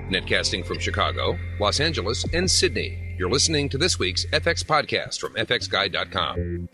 Netcasting from Chicago, Los Angeles, and Sydney. You're listening to this week's FX podcast from fxguide.com.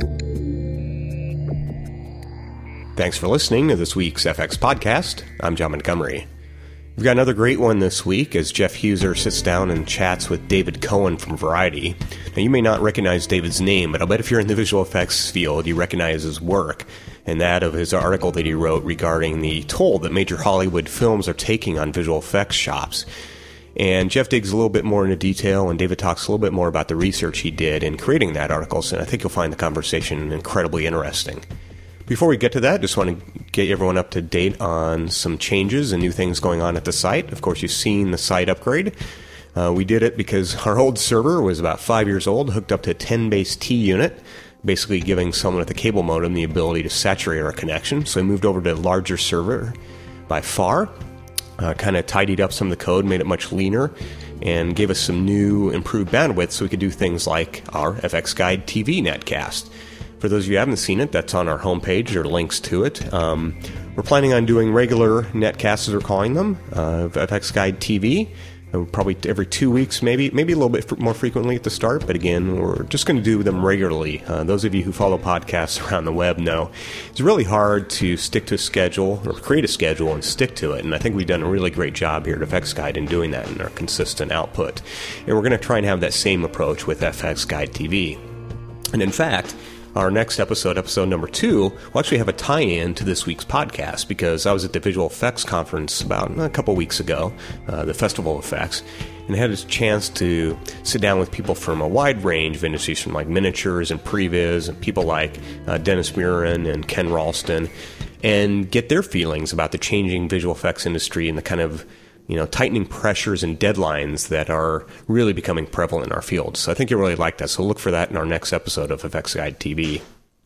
Thanks for listening to this week's FX podcast. I'm John Montgomery. We've got another great one this week as Jeff Huser sits down and chats with David Cohen from Variety. Now, you may not recognize David's name, but I'll bet if you're in the visual effects field, you recognize his work and that of his article that he wrote regarding the toll that major Hollywood films are taking on visual effects shops. And Jeff digs a little bit more into detail, and David talks a little bit more about the research he did in creating that article, so I think you'll find the conversation incredibly interesting. Before we get to that, just want to get everyone up to date on some changes and new things going on at the site. Of course, you've seen the site upgrade. We did it because our old server was about 5 years old, hooked up to a 10BASE-T unit, basically giving someone with a cable modem the ability to saturate our connection. So we moved over to a larger server by far, kind of tidied up some of the code, made it much leaner, and gave us some new improved bandwidth so we could do things like our FX Guide TV netcast. For those of you who haven't seen it, that's on our homepage. There are links to it. We're planning on doing regular netcasts, as we're calling them, of FX Guide TV, probably every 2 weeks, maybe a little bit more frequently at the start, but again, we're just going to do them regularly. Those of you who follow podcasts around the web know it's really hard to stick to a schedule or create a schedule and stick to it, and I think we've done a really great job here at FX Guide in doing that in our consistent output. And we're going to try and have that same approach with FX Guide TV. And in fact, our next episode number 2, will actually have a tie-in to this week's podcast because I was at the Visual Effects Conference about a couple weeks ago, the Festival of Effects, and I had a chance to sit down with people from a wide range of industries, from like miniatures and previs, and people like Dennis Murin and Ken Ralston, and get their feelings about the changing visual effects industry and the kind of tightening pressures and deadlines that are really becoming prevalent in our field. So I think you'll really like that. So look for that in our next episode of FX Guide TV.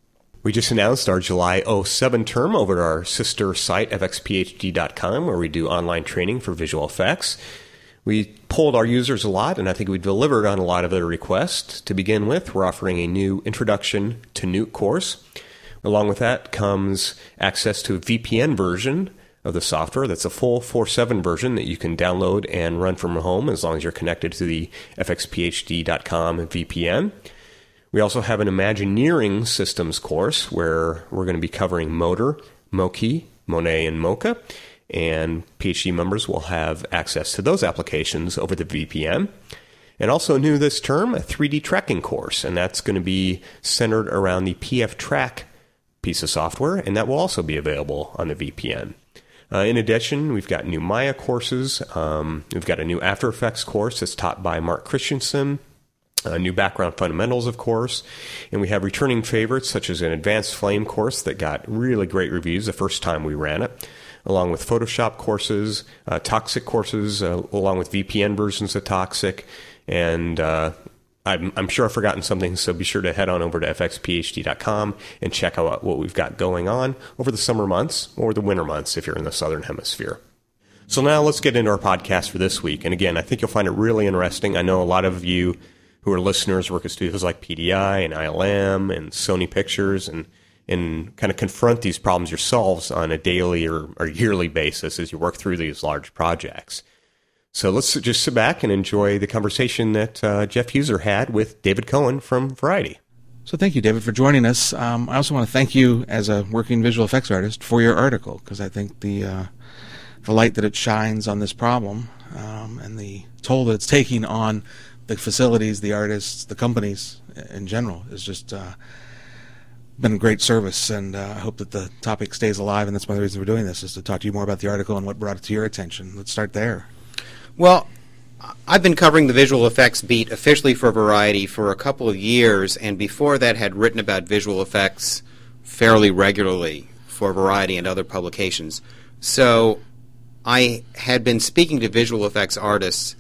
We just announced our July 07 term over at our sister site, fxphd.com, where we do online training for visual effects. We polled our users a lot, and I think we delivered on a lot of their requests. To begin with, we're offering a new Introduction to Nuke course. Along with that comes access to a VPN version of the software. That's a full 4.7 version that you can download and run from home as long as you're connected to the fxphd.com VPN. We also have an Imagineering Systems course where we're going to be covering Motor, Moki, Monet, and Mocha, and PhD members will have access to those applications over the VPN. And also new this term, a 3D tracking course, and that's going to be centered around the PF Track piece of software, and that will also be available on the VPN. In addition, we've got new Maya courses. We've got a new After Effects course that's taught by Mark Christensen, new Background Fundamentals, of course, and we have returning favorites such as an Advanced Flame course that got really great reviews the first time we ran it, along with Photoshop courses, Toxic courses, along with VPN versions of Toxic, and I'm sure I've forgotten something, so be sure to head on over to fxphd.com and check out what we've got going on over the summer months or the winter months if you're in the Southern Hemisphere. So now let's get into our podcast for this week. And again, I think you'll find it really interesting. I know a lot of you who are listeners work at studios like PDI and ILM and Sony Pictures and kind of confront these problems yourselves on a daily or yearly basis as you work through these large projects. So let's just sit back and enjoy the conversation that Jeff Huser had with David Cohen from Variety. So thank you, David, for joining us. I also want to thank you as a working visual effects artist for your article, because I think the light that it shines on this problem and the toll that it's taking on the facilities, the artists, the companies in general is just been a great service, and I hope that the topic stays alive, and that's one of the reasons we're doing this, is to talk to you more about the article and what brought it to your attention. Let's start there. Well, I've been covering the visual effects beat officially for Variety for a couple of years, and before that had written about visual effects fairly regularly for Variety and other publications. So I had been speaking to visual effects artists,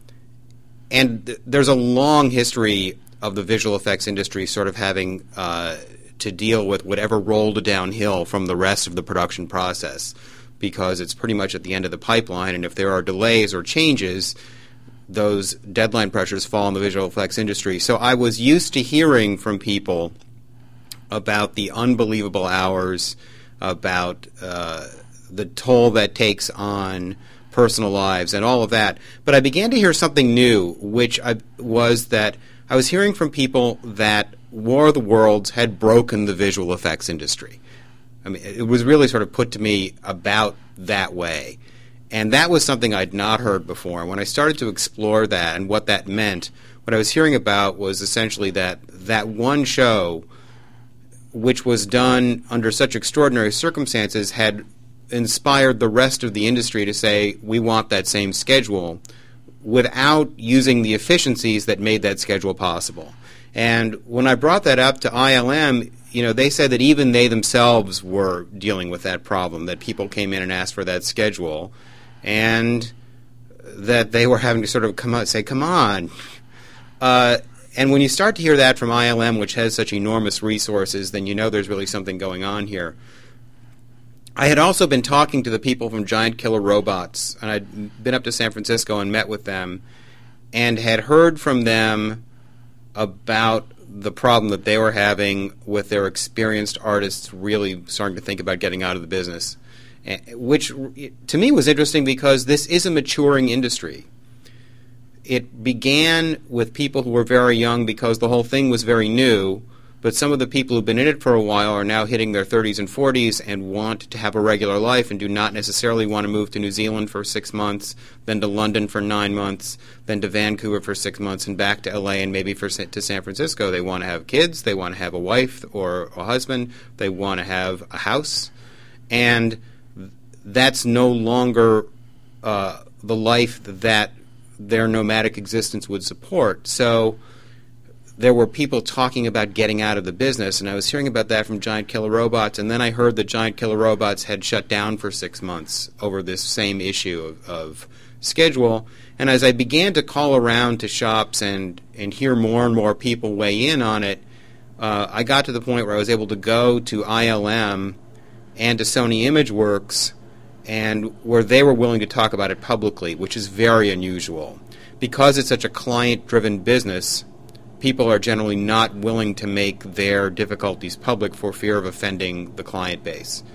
and there's a long history of the visual effects industry sort of having to deal with whatever rolled downhill from the rest of the production process, because it's pretty much at the end of the pipeline, and if there are delays or changes, those deadline pressures fall on the visual effects industry. So I was used to hearing from people about the unbelievable hours, about the toll that takes on personal lives and all of that. But I began to hear something new, which was that I was hearing from people that War of the Worlds had broken the visual effects industry. I mean, it was really sort of put to me about that way. And that was something I'd not heard before. And when I started to explore that and what that meant, what I was hearing about was essentially that one show, which was done under such extraordinary circumstances, had inspired the rest of the industry to say, we want that same schedule, without using the efficiencies that made that schedule possible. And when I brought that up to ILM, they said that even they themselves were dealing with that problem, that people came in and asked for that schedule, and that they were having to sort of come out and say, come on. And when you start to hear that from ILM, which has such enormous resources, then you know there's really something going on here. I had also been talking to the people from Giant Killer Robots, and I'd been up to San Francisco and met with them, and had heard from them about the problem that they were having with their experienced artists really starting to think about getting out of the business, which to me was interesting because this is a maturing industry. It began with people who were very young because the whole thing was very new, but some of the people who've been in it for a while are now hitting their 30s and 40s and want to have a regular life and do not necessarily want to move to New Zealand for 6 months, then to London for 9 months, then to Vancouver for 6 months, and back to LA and maybe to San Francisco. They want to have kids, they want to have a wife or a husband, they want to have a house, and that's no longer the life that their nomadic existence would support. So there were people talking about getting out of the business, and I was hearing about that from Giant Killer Robots, and then I heard that Giant Killer Robots had shut down for 6 months over this same issue of schedule. And as I began to call around to shops and hear more and more people weigh in on it, I got to the point where I was able to go to ILM and to Sony ImageWorks, and where they were willing to talk about it publicly, which is very unusual. Because it's such a client-driven business, people are generally not willing to make their difficulties public for fear of offending the client base.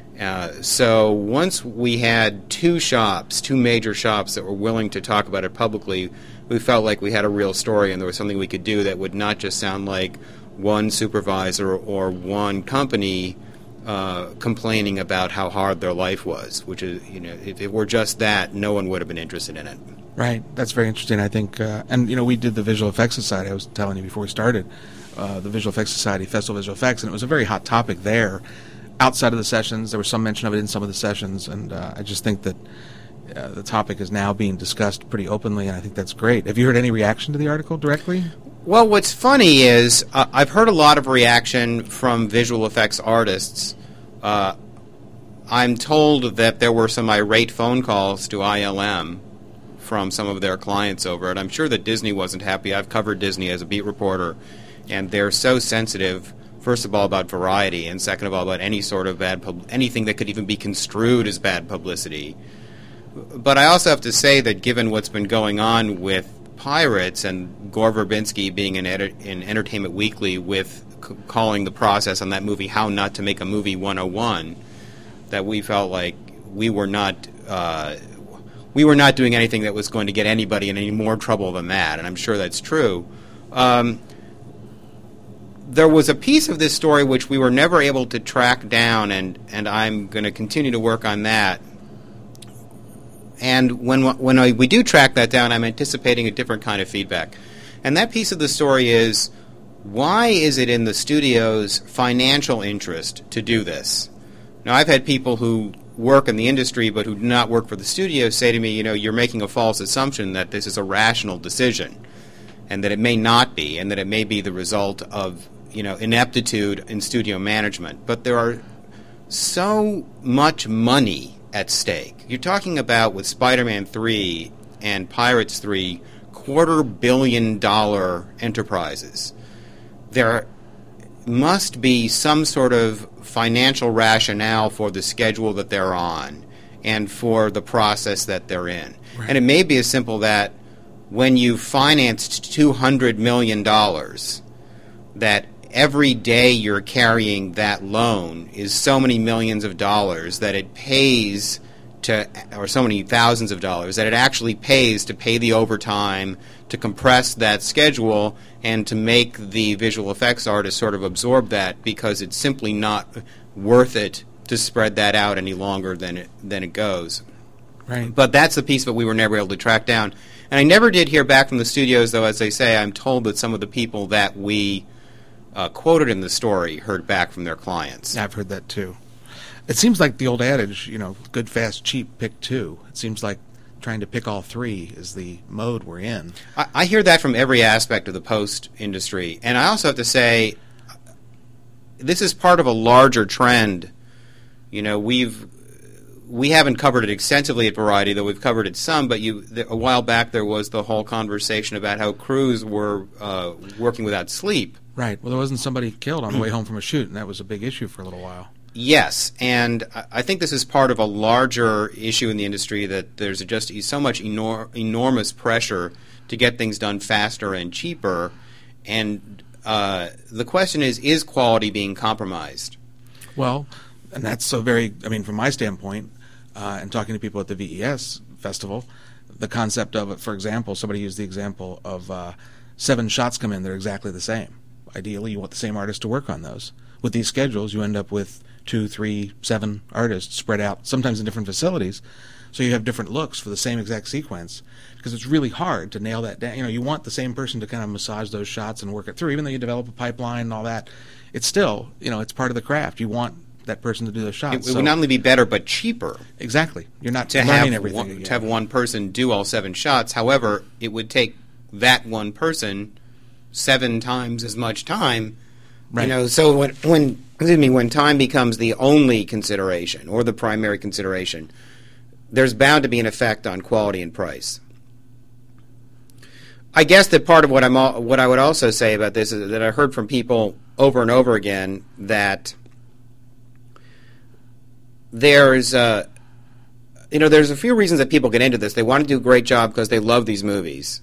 So once we had two major shops that were willing to talk about it publicly, we felt like we had a real story and there was something we could do that would not just sound like one supervisor or one company complaining about how hard their life was, which is, if it were just that, no one would have been interested in it. Right. That's very interesting, I think. And, we did the Visual Effects Society. I was telling you before we started, the Visual Effects Society, Festival of Visual Effects, and it was a very hot topic there. Outside of the sessions, there was some mention of it in some of the sessions, and I just think that the topic is now being discussed pretty openly, and I think that's great. Have you heard any reaction to the article directly? Well, what's funny is I've heard a lot of reaction from visual effects artists. I'm told that there were some irate phone calls to ILM from some of their clients over it. I'm sure that Disney wasn't happy. I've covered Disney as a beat reporter, and they're so sensitive, first of all, about variety, and second of all, about any sort of anything that could even be construed as bad publicity. But I also have to say that given what's been going on with Pirates and Gore Verbinski being in Entertainment Weekly with calling the process on that movie How Not to Make a Movie 101, that we felt like we were not doing anything that was going to get anybody in any more trouble than that, and I'm sure that's true. There was a piece of this story which we were never able to track down, and I'm going to continue to work on that. And when we do track that down, I'm anticipating a different kind of feedback. And that piece of the story is, why is it in the studio's financial interest to do this? Now, I've had people who work in the industry but who do not work for the studio say to me, you're making a false assumption that this is a rational decision, and that it may not be, and that it may be the result of ineptitude in studio management. But there are so much money at stake. You're talking about, with Spider-Man 3 and Pirates 3, $250 million enterprises. There must be some sort of financial rationale for the schedule that they're on and for the process that they're in. Right. And it may be as simple that when you financed $200 million, that every day you're carrying that loan is so many millions of dollars that it pays or so many thousands of dollars, that it actually pays to pay the overtime, to compress that schedule, and to make the visual effects artist sort of absorb that, because it's simply not worth it to spread that out any longer than it goes. Right. But that's the piece that we were never able to track down. And I never did hear back from the studios, though, as they say. I'm told that some of the people that we quoted in the story heard back from their clients. I've heard that too. It seems like the old adage, good, fast, cheap, pick two. It seems like trying to pick all three is the mode we're in. I hear that from every aspect of the post industry. And I also have to say, this is part of a larger trend. We haven't covered it extensively at Variety, though we've covered it some, but a while back there was the whole conversation about how crews were working without sleep. Right. Well, there wasn't somebody killed on the way home from a shoot, and that was a big issue for a little while. Yes, and I think this is part of a larger issue in the industry, that there's just so much enormous pressure to get things done faster and cheaper, and the question is quality being compromised? Well, and that's from my standpoint, and talking to people at the VES festival, the concept of it, for example, somebody used the example of 7 shots come in, they're exactly the same. Ideally, you want the same artist to work on those. With these schedules, you end up with 2, 3, 7 artists spread out, sometimes in different facilities, so you have different looks for the same exact sequence, because it's really hard to nail that down. You want the same person to kind of massage those shots and work it through, even though you develop a pipeline and all that. It's still, it's part of the craft. You want that person to do those shots. It would not only be better, but cheaper. Exactly. You're not to learning have everything again. To have one person do all 7 shots. However, it would take that one person 7 times as much time. Right. So when time becomes the only consideration or the primary consideration, there's bound to be an effect on quality and price. I guess that part of what I would also say about this is that I heard from people over and over again that there's a few reasons that people get into this. They want to do a great job because they love these movies.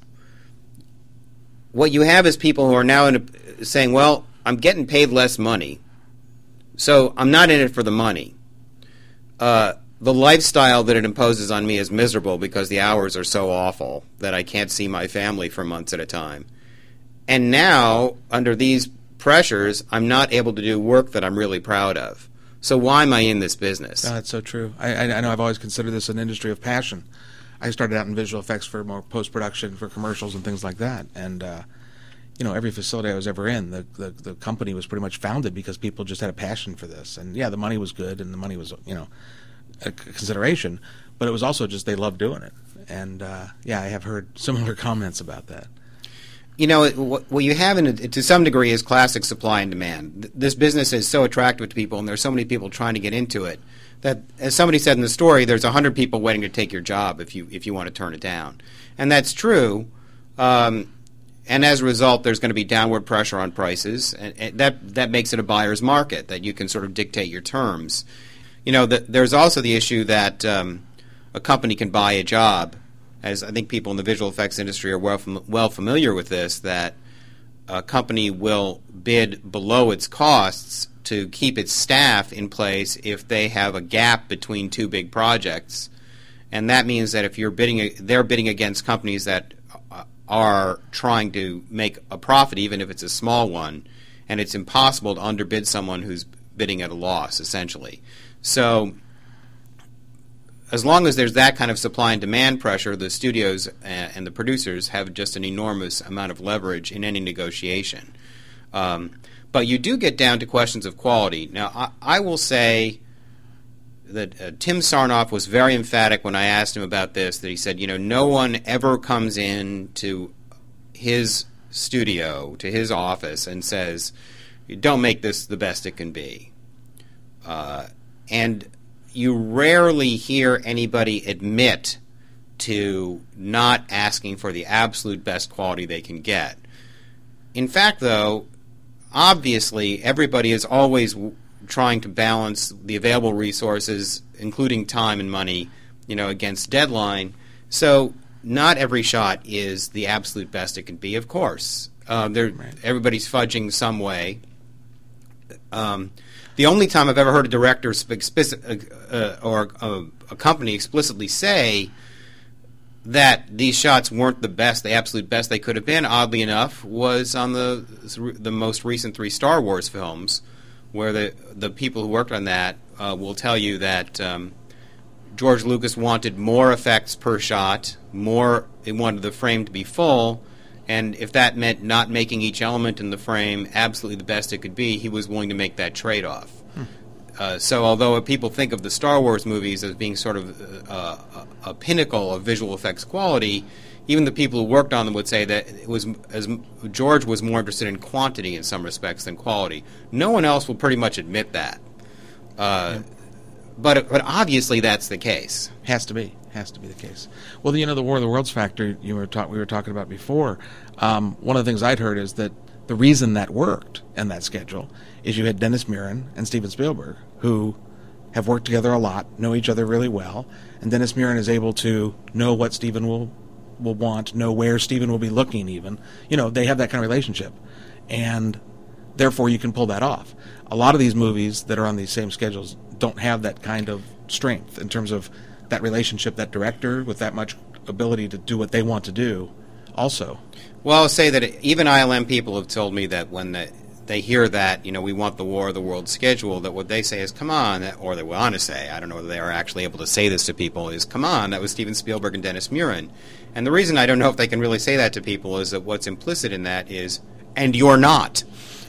What you have is people who are now saying, well, I'm getting paid less money, so I'm not in it for the money. The lifestyle that it imposes on me is miserable because the hours are so awful that I can't see my family for months at a time. And now, under these pressures, I'm not able to do work that I'm really proud of. So why am I in this business? Oh, that's so true. I know I've always considered this an industry of passion. I started out in visual effects for more post-production for commercials and things like that. And, every facility I was ever in, the company was pretty much founded because people just had a passion for this. And, yeah, the money was good and the money was, a consideration. But it was also just they loved doing it. And, I have heard similar comments about that. What you have to some degree is classic supply and demand. This business is so attractive to people, and there's so many people trying to get into it, that, as somebody said in the story, there's 100 people waiting to take your job if you want to turn it down. And that's true. And as a result, there's going to be downward pressure on prices, and that makes it a buyer's market, that you can sort of dictate your terms. There's also the issue that a company can buy a job, as I think people in the visual effects industry are well familiar with this, that a company will bid below its costs to keep its staff in place if they have a gap between 2 big projects. And that means that if they're bidding against companies that are trying to make a profit, even if it's a small one, and it's impossible to underbid someone who's bidding at a loss, essentially. So as long as there's that kind of supply and demand pressure, the studios and the producers have just an enormous amount of leverage in any negotiation. But you do get down to questions of quality. Now, I will say that Tim Sarnoff was very emphatic when I asked him about this, that he said, no one ever comes in to his studio, to his office, and says, don't make this the best it can be. And you rarely hear anybody admit to not asking for the absolute best quality they can get. In fact, though, obviously everybody is always trying to balance the available resources, including time and money, against deadline. So not every shot is the absolute best it can be, of course. Everybody's fudging some way. The only time I've ever heard a director or a company explicitly say that these shots weren't the best, the absolute best they could have been, oddly enough, was on the most recent 3 Star Wars films, where the people who worked on that will tell you that George Lucas wanted more effects per shot, he wanted the frame to be full, and if that meant not making each element in the frame absolutely the best it could be, he was willing to make that trade-off. So although people think of the Star Wars movies as being sort of a pinnacle of visual effects quality, even the people who worked on them would say that George was more interested in quantity in some respects than quality. No one else will pretty much admit that. But obviously that's the case. Has to be the case. Well, the War of the Worlds factor we were talking about before. One of the things I'd heard is that the reason that worked in that schedule is you had Dennis Muren and Steven Spielberg, who have worked together a lot, know each other really well, and Dennis Muren is able to know what Steven will want, know where Steven will be looking even. They have that kind of relationship, and therefore you can pull that off. A lot of these movies that are on these same schedules don't have that kind of strength in terms of that relationship, that director with that much ability to do what they want to do also. Well, I'll say that even ILM people have told me that when they hear that, we want the War of the Worlds schedule, that what they say is, come on, or they want to say, I don't know whether they are actually able to say this to people, is, come on, that was Steven Spielberg and Dennis Muren. And the reason I don't know if they can really say that to people is that what's implicit in that is, and you're not.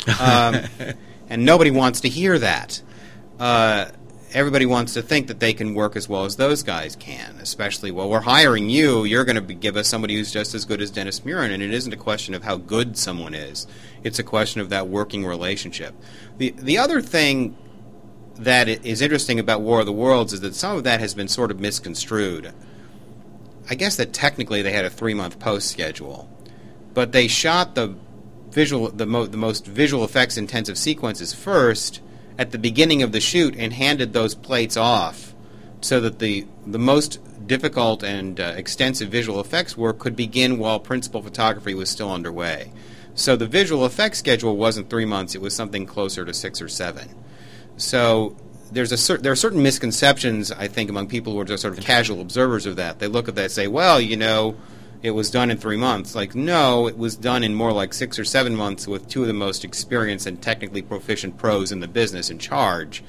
And nobody wants to hear that. Everybody wants to think that they can work as well as those guys can, especially, well, we're hiring you, you're going to give us somebody who's just as good as Dennis Muren, and it isn't a question of how good someone is. It's a question of that working relationship. The other thing that is interesting about War of the Worlds is that some of that has been sort of misconstrued. I guess that technically they had a 3-month post schedule, but they shot the most visual effects intensive sequences first at the beginning of the shoot and handed those plates off so that the most difficult and extensive visual effects work could begin while principal photography was still underway. So the visual effects schedule wasn't 3 months, it was something closer to 6 or 7. So there are certain misconceptions, I think, among people who are just sort of casual observers of that. They look at that and say, well, it was done in 3 months. Like, no, it was done in more like 6 or 7 months with 2 of the most experienced and technically proficient pros in the business in charge.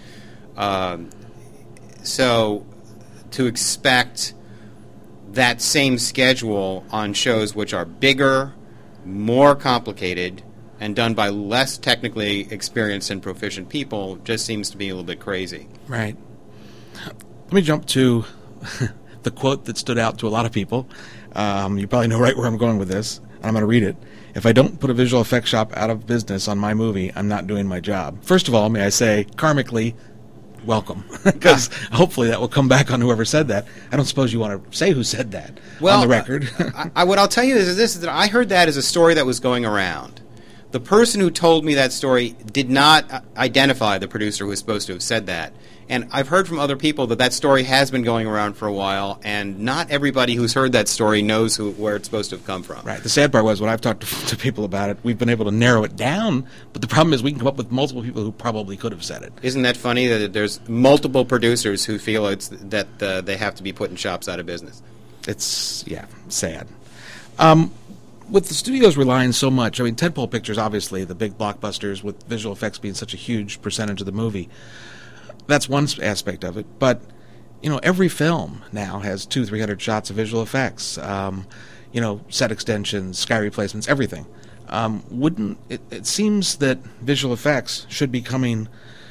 So to expect that same schedule on shows which are bigger, more complicated, and done by less technically experienced and proficient people just seems to be a little bit crazy. Right. Let me jump to the quote that stood out to a lot of people. You probably know right where I'm going with this, and I'm going to read it. If I don't put a visual effects shop out of business on my movie, I'm not doing my job. First of all, may I say, karmically, welcome, because hopefully that will come back on whoever said that. I don't suppose you want to say who said that on the record. What I'll tell you is that I heard that as a story that was going around. The person who told me that story did not identify the producer who was supposed to have said that. And I've heard from other people that story has been going around for a while, and not everybody who's heard that story knows where it's supposed to have come from. Right. The sad part was, when I've talked to people about it, we've been able to narrow it down, but the problem is we can come up with multiple people who probably could have said it. Isn't that funny that there's multiple producers who feel that they have to be putting shops out of business? It's, sad. With the studios relying so much, tentpole pictures, obviously, the big blockbusters with visual effects being such a huge percentage of the movie, that's one aspect of it. But, every film now has 200-300 shots of visual effects, set extensions, sky replacements, everything. It seems that visual effects should be becoming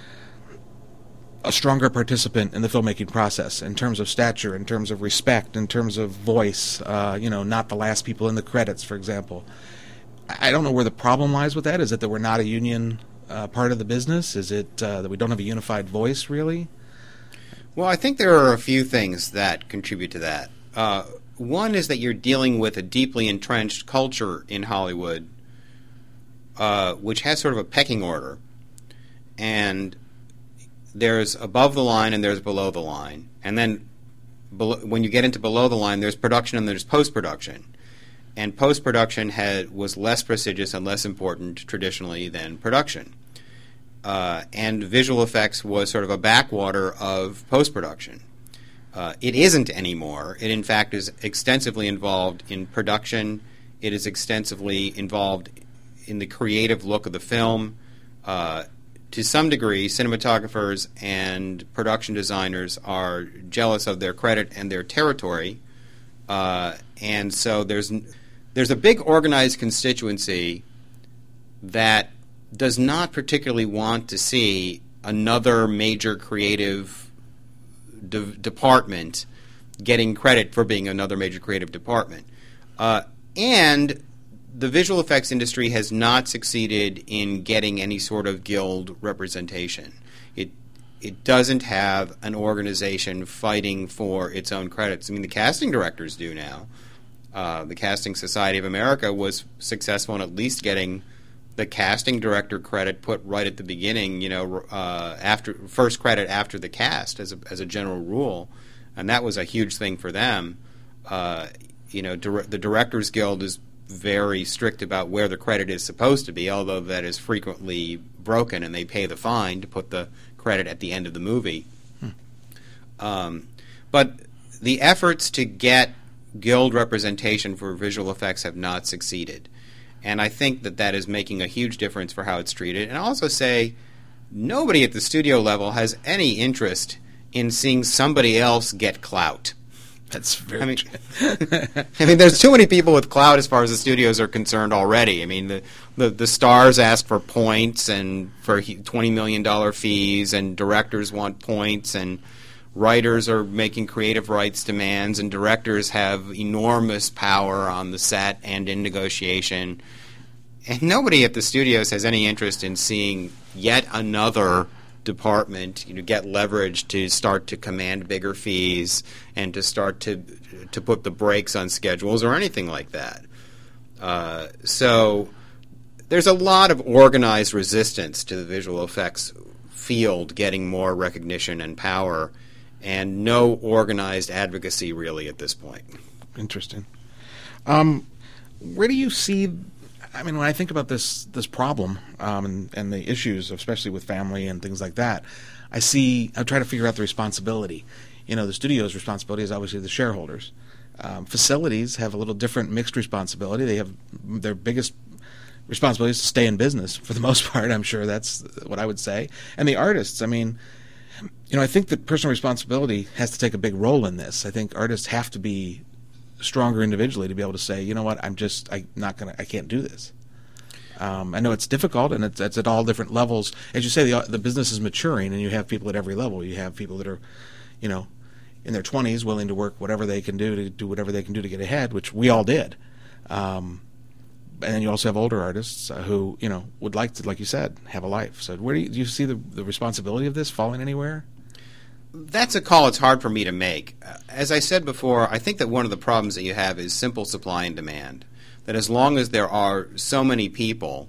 a stronger participant in the filmmaking process in terms of stature, in terms of respect, in terms of voice, not the last people in the credits, for example. I don't know where the problem lies with that. Is it that we're not a union part of the business? Is it that we don't have a unified voice, really? Well, I think there are a few things that contribute to that. One is that you're dealing with a deeply entrenched culture in Hollywood, which has sort of a pecking order. And there's above the line and there's below the line. And then when you get into below the line, there's production and there's post-production. And post-production was less prestigious and less important traditionally than production. and visual effects was sort of a backwater of post-production. It isn't anymore. It, in fact, is extensively involved in production. It is extensively involved in the creative look of the film. To some degree, cinematographers and production designers are jealous of their credit and their territory, and so there's a big organized constituency that does not particularly want to see another major creative department getting credit for being another major creative department. And the visual effects industry has not succeeded in getting any sort of guild representation. It doesn't have an organization fighting for its own credits. I mean, the casting directors do now. The Casting Society of America was successful in at least getting the casting director credit put right at the beginning, after first credit after the cast as a general rule, and that was a huge thing for them. The Directors Guild is very strict about where the credit is supposed to be, although that is frequently broken, and they pay the fine to put the credit at the end of the movie. But the efforts to get guild representation for visual effects have not succeeded. And I think that is making a huge difference for how it's treated. And I'll also say nobody at the studio level has any interest in seeing somebody else get clout. That's very true. I mean, there's too many people with clout as far as the studios are concerned already. I mean, the stars ask for points and for $20 million fees, and directors want points, and writers are making creative rights demands, and directors have enormous power on the set and in negotiation. And nobody at the studios has any interest in seeing yet another department get leverage to start to command bigger fees and to start to put the brakes on schedules or anything like that. So there's a lot of organized resistance to the visual effects field getting more recognition and power, and no organized advocacy really at this point. Interesting. Where do you see, I mean, when I think about this problem and the issues, especially with family and things like that, I try to figure out the responsibility. The studio's responsibility is obviously the shareholders. Facilities have a little different mixed responsibility. They have their biggest responsibility is to stay in business for the most part. I'm sure that's what I would say. And the artists, I mean, I think that personal responsibility has to take a big role in this. I think artists have to be stronger individually to be able to say, you know what, I can't do this. I know it's difficult, and it's at all different levels. As you say, the business is maturing, and you have people at every level. You have people that are, in their 20s, willing to work whatever they can do to get ahead, which we all did. And then you also have older artists who, would like to, like you said, have a life. So where do you see the responsibility of this falling anywhere? That's a call it's hard for me to make. As I said before, I think that one of the problems that you have is simple supply and demand. That as long as there are so many people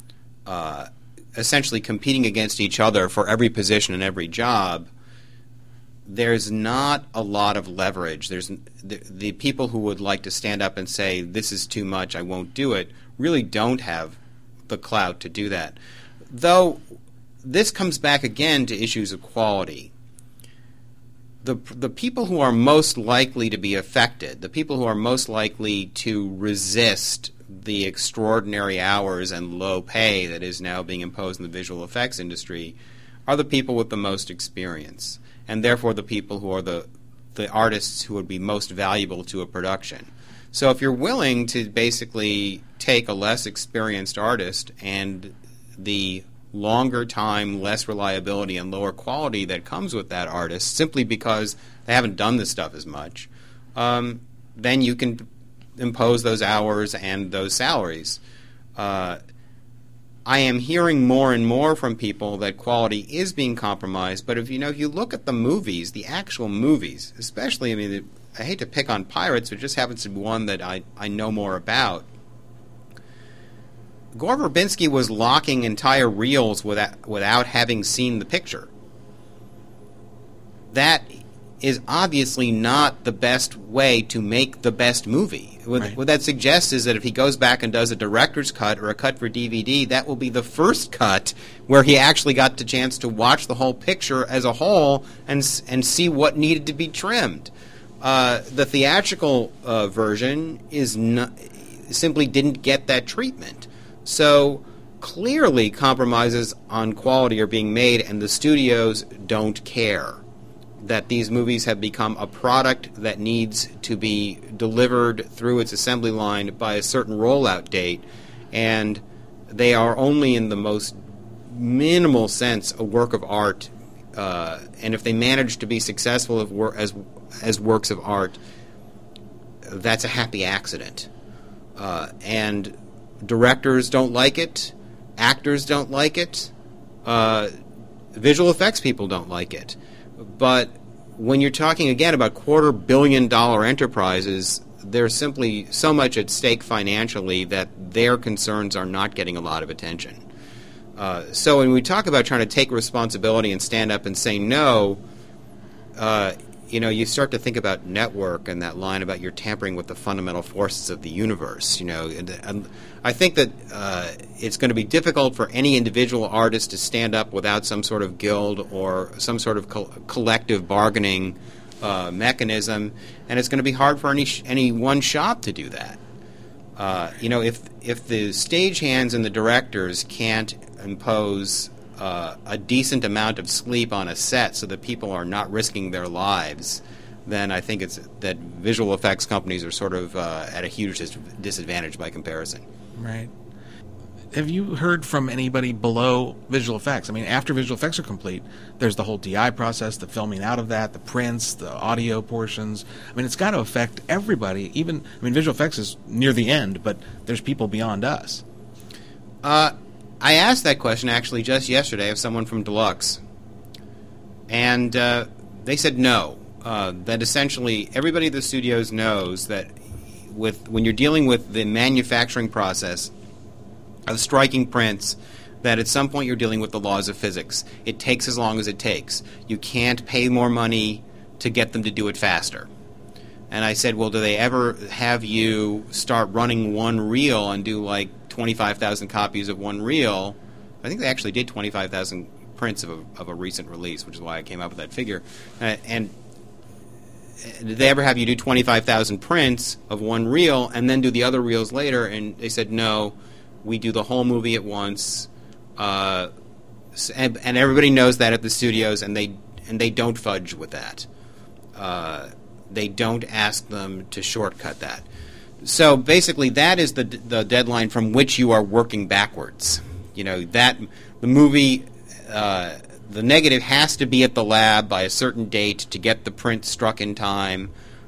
essentially competing against each other for every position and every job, there's not a lot of leverage. There's the people who would like to stand up and say, this is too much, I won't do it, really don't have the clout to do that. Though this comes back again to issues of quality. The people who are most likely to be affected, the people who are most likely to resist the extraordinary hours and low pay that is now being imposed in the visual effects industry, are the people with the most experience, and therefore the people who are the artists who would be most valuable to a production. So if you're willing to basically take a less experienced artist and the longer time, less reliability, and lower quality that comes with that artist simply because they haven't done this stuff as much, then you can impose those hours and those salaries. I am hearing more and more from people that quality is being compromised, but if you look at the movies, the actual movies, especially, I hate to pick on Pirates, but it just happens to be one that I know more about. Gore Verbinski was locking entire reels without having seen the picture. That is obviously not the best way to make the best movie. What that suggests is that if he goes back and does a director's cut or a cut for DVD, that will be the first cut where he actually got the chance to watch the whole picture as a whole and see what needed to be trimmed. The theatrical version simply didn't get that treatment. So clearly compromises on quality are being made, and the studios don't care that these movies have become a product that needs to be delivered through its assembly line by a certain rollout date, and they are only in the most minimal sense a work of art, and if they manage to be successful as works of art, that's a happy accident. And directors don't like it, actors don't like it, visual effects people don't like it. But when you're talking, again, about $250 million enterprises, there's simply so much at stake financially that their concerns are not getting a lot of attention. So when we talk about trying to take responsibility and stand up and say no, you start to think about network and that line about you're tampering with the fundamental forces of the universe. And I think that it's going to be difficult for any individual artist to stand up without some sort of guild or some sort of collective bargaining mechanism, and it's going to be hard for any one shop to do that. If the stagehands and the directors can't impose a decent amount of sleep on a set so that people are not risking their lives, then I think it's that visual effects companies are sort of at a huge disadvantage by comparison. Right. Have you heard from anybody below visual effects? I mean, after visual effects are complete, there's the whole DI process, the filming out of that, the prints, the audio portions. I mean, it's got to affect everybody. Visual effects is near the end, but there's people beyond us. I asked that question actually just yesterday of someone from Deluxe, and they said no. That essentially everybody at the studios knows that when you're dealing with the manufacturing process of striking prints, that at some point you're dealing with the laws of physics. It takes as long as it takes. You can't pay more money to get them to do it faster. And I said, well, do they ever have you start running one reel and do like 25,000 copies of one reel? I think they actually did 25,000 prints of a recent release, which is why I came up with that figure. And did they ever have you do 25,000 prints of one reel and then do the other reels later? And they said, no, we do the whole movie at once. And everybody knows that at the studios, and they don't fudge with that. They don't ask them to shortcut that. So basically, that is the deadline from which you are working backwards. That the movie, the negative has to be at the lab by a certain date to get the print struck in time.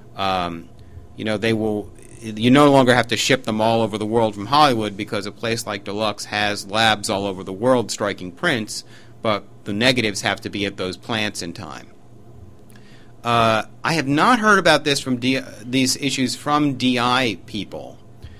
They will. You no longer have to ship them all over the world from Hollywood because a place like Deluxe has labs all over the world striking prints, but the negatives have to be at those plants in time. I have not heard about this from these issues from DI people,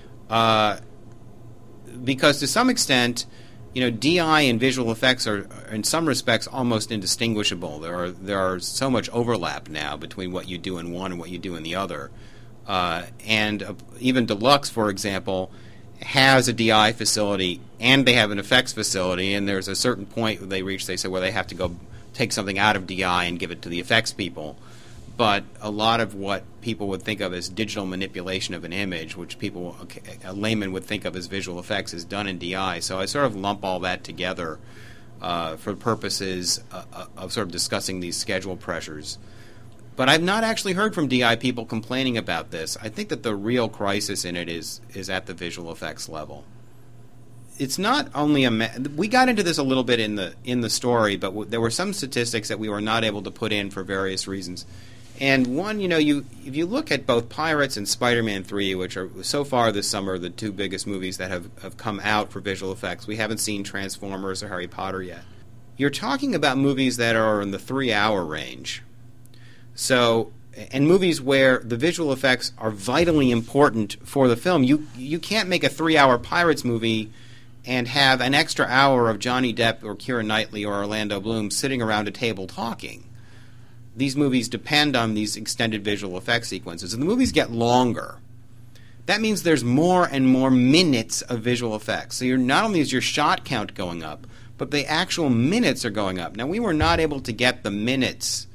because to some extent, DI and visual effects are, in some respects, almost indistinguishable. There are so much overlap now between what you do in one and what you do in the other. And even Deluxe, for example, has a DI facility and they have an effects facility, and there's a certain point they reach, they say, well, they have to go take something out of DI and give it to the effects people. But a lot of what people would think of as digital manipulation of an image, which a layman would think of as visual effects, is done in DI. So I sort of lump all that together for purposes of sort of discussing these schedule pressures. But I've not actually heard from DI people complaining about this. I think that the real crisis in it is at the visual effects level. It's not only we got into this a little bit in the story, but there were some statistics that we were not able to put in for various reasons. And one, if you look at both Pirates and Spider-Man 3, which are so far this summer the two biggest movies that have come out for visual effects, we haven't seen Transformers or Harry Potter yet. You're talking about movies that are in the 3-hour range. So, and movies where the visual effects are vitally important for the film. You can't make a 3-hour Pirates movie and have an extra hour of Johnny Depp or Keira Knightley or Orlando Bloom sitting around a table talking. these movies depend on these extended visual effects sequences, and the movies get longer. That means there's more and more minutes of visual effects. So not only is your shot count going up, but the actual minutes are going up. Now, we were not able to get the minutes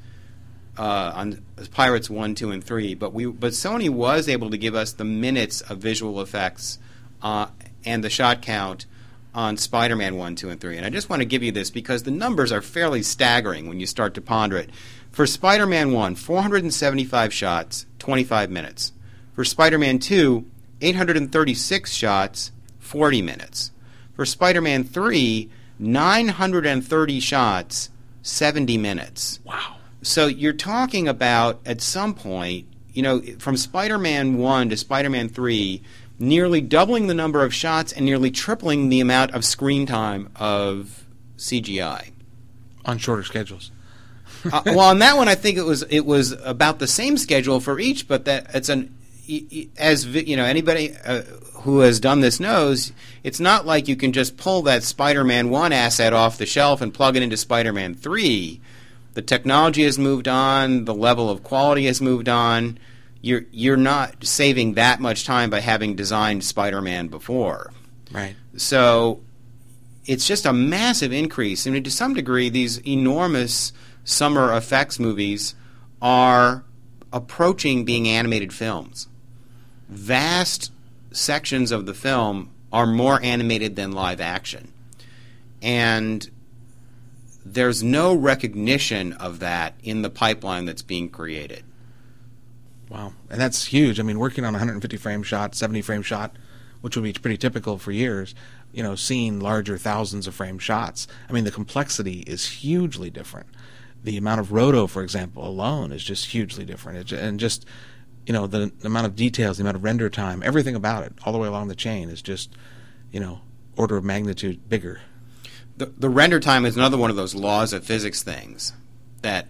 on Pirates 1, 2, and 3, but Sony was able to give us the minutes of visual effects and the shot count on Spider-Man 1, 2, and 3. And I just want to give you this because the numbers are fairly staggering when you start to ponder it. For Spider-Man 1, 475 shots, 25 minutes. For Spider-Man 2, 836 shots, 40 minutes. For Spider-Man 3, 930 shots, 70 minutes. Wow. So you're talking about, at some point, from Spider-Man 1 to Spider-Man 3, nearly doubling the number of shots and nearly tripling the amount of screen time of CGI. On shorter schedules. Well, on that one, I think it was about the same schedule for each, but that it's anybody who has done this knows, it's not like you can just pull that Spider-Man 1 asset off the shelf and plug it into Spider-Man 3. The technology has moved on, the level of quality has moved on. You're not saving that much time by having designed Spider-Man before. Right. So it's just a massive increase. I mean, to some degree, these enormous summer effects movies are approaching being animated films. Vast sections of the film are more animated than live action. And there's no recognition of that in the pipeline that's being created. Wow. And that's huge. I mean, working on a 150-frame shot, 70-frame shot, which would be pretty typical for years, seeing larger thousands of frame shots. I mean, the complexity is hugely different. The amount of roto, for example, alone is just hugely different. And just, the amount of details, the amount of render time, everything about it, all the way along the chain is just, order of magnitude bigger. The render time is another one of those laws of physics things that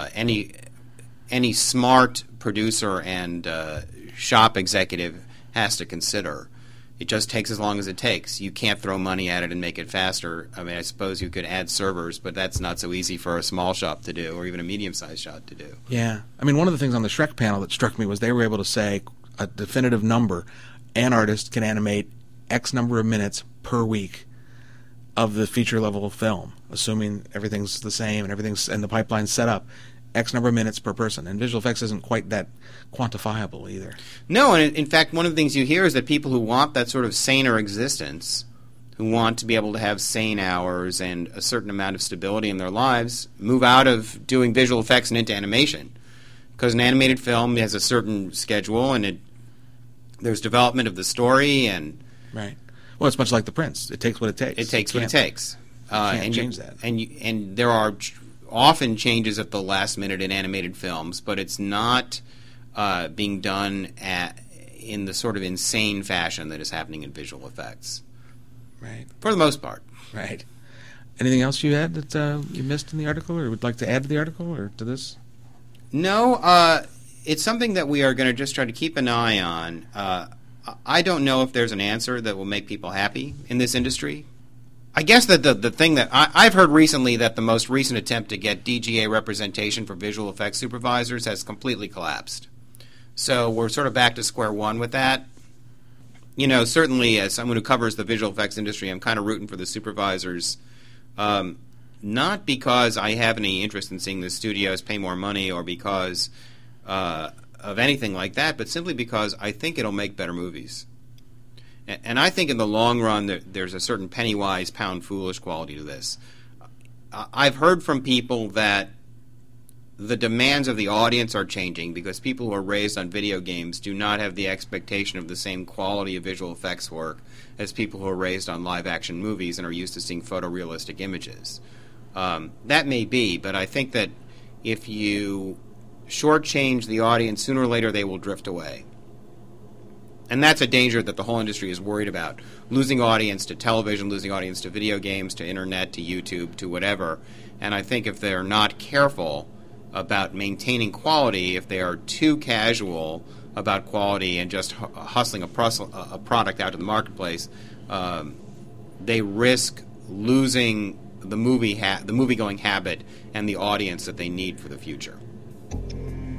any smart producer and shop executive has to consider. It just takes as long as it takes. You can't throw money at it and make it faster. I mean, I suppose you could add servers, but that's not so easy for a small shop to do, or even a medium-sized shop to do. Yeah. I mean, one of the things on the Shrek panel that struck me was they were able to say a definitive number. An artist can animate X number of minutes per week of the feature-level film, assuming everything's the same and the pipeline's set up. X number of minutes per person. And visual effects isn't quite that quantifiable either. No, and in fact, one of the things you hear is that people who want that sort of saner existence, who want to be able to have sane hours and a certain amount of stability in their lives, move out of doing visual effects and into animation. Because an animated film has a certain schedule, and there's development of the story. And right. Well, it's much like The Prince. It takes what it takes. It takes what it takes. Can't change that. And there are often changes at the last minute in animated films, but it's not being done in the sort of insane fashion that is happening in visual effects. Right. For the most part. Right. Anything else you had that you missed in the article, or would like to add to the article, or to this? No, it's something that we are going to just try to keep an eye on. I don't know if there's an answer that will make people happy in this industry. I guess that the thing that I've heard recently, that the most recent attempt to get DGA representation for visual effects supervisors has completely collapsed. So we're sort of back to square one with that. Certainly as someone who covers the visual effects industry, I'm kind of rooting for the supervisors, not because I have any interest in seeing the studios pay more money or because of anything like that, but simply because I think it'll make better movies. And I think in the long run there's a certain penny-wise, pound-foolish quality to this. I've heard from people that the demands of the audience are changing because people who are raised on video games do not have the expectation of the same quality of visual effects work as people who are raised on live-action movies and are used to seeing photorealistic images. That may be, but I think that if you shortchange the audience, sooner or later they will drift away. And that's a danger that the whole industry is worried about. Losing audience to television, losing audience to video games, to internet, to YouTube, to whatever. And I think if they're not careful about maintaining quality, if they are too casual about quality and just hustling a product out to the marketplace, they risk losing the movie-going habit and the audience that they need for the future.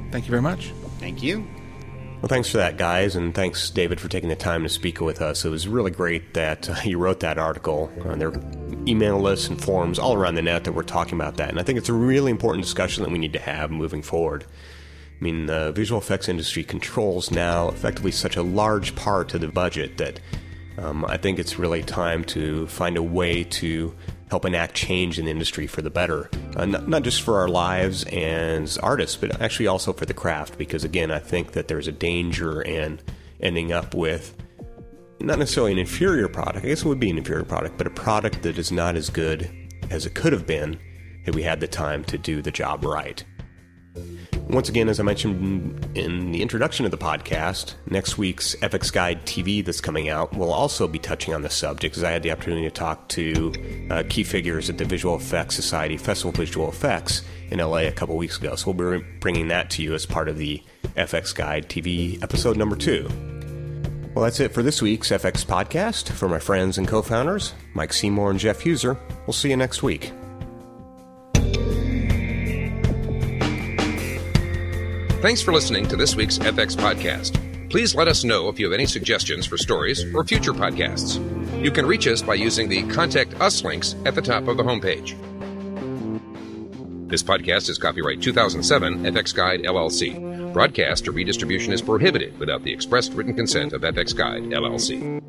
thank you very much. Thank you. Well, thanks for that, guys, and thanks, David, for taking the time to speak with us. It was really great that you wrote that article. There are email lists and forums all around the net that we're talking about that, and I think it's a really important discussion that we need to have moving forward. I mean, the visual effects industry controls now effectively such a large part of the budget that I think it's really time to find a way to help enact change in the industry for the better. Not just for our lives as artists, but actually also for the craft, because again, I think that there's a danger in ending up with not necessarily an inferior product, I guess it would be an inferior product, but a product that is not as good as it could have been if we had the time to do the job right. Once again, as I mentioned in the introduction of the podcast, next week's FX Guide TV that's coming out will also be touching on this subject, as I had the opportunity to talk to key figures at the Visual Effects Society Festival of Visual Effects in LA a couple weeks ago. So we'll be bringing that to you as part of the FX Guide TV episode number 2. Well, that's it for this week's FX podcast. For my friends and co-founders, Mike Seymour and Jeff Huser, we'll see you next week. Thanks for listening to this week's FX podcast. Please let us know if you have any suggestions for stories or future podcasts. You can reach us by using the Contact Us links at the top of the homepage. This podcast is copyright 2007 FX Guide, LLC. Broadcast or redistribution is prohibited without the expressed written consent of FX Guide, LLC.